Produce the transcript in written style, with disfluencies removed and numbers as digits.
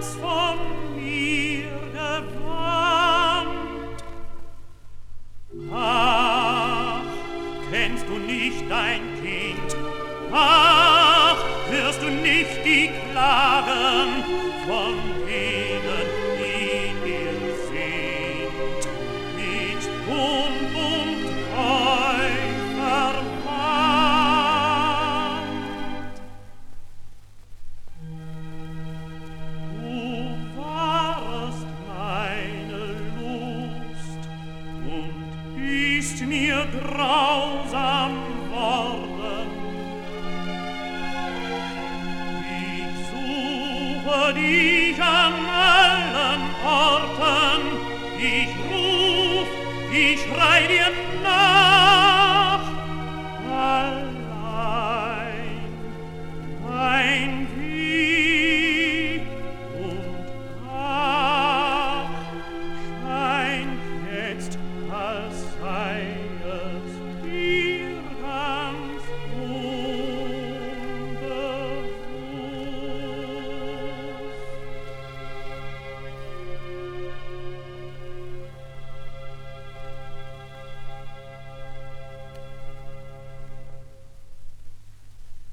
ganz von mir gewandt. Ach, kennst du nicht dein Kind? Ach, hörst du nicht die Klagen von denen, die dir sind, mit Bund und Treu verwandt? Du warst meine Lust und bist mir grausam worden. Ich suche dich an allen Orten, ich ruf, ich schrei dir nach.